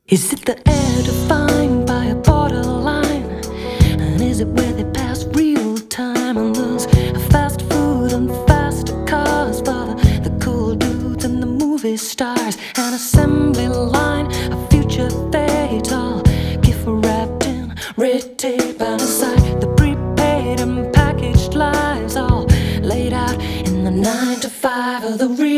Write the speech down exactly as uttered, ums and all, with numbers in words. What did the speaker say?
Is it the air defined by a borderline? And is it where they pass real time on those fast food and faster cars for the, the cool dudes and the movie stars? An assembly line, a future fate, all gift wrapped in red tape, and aside the prepaid and packaged lives all laid out in the nine to five of the real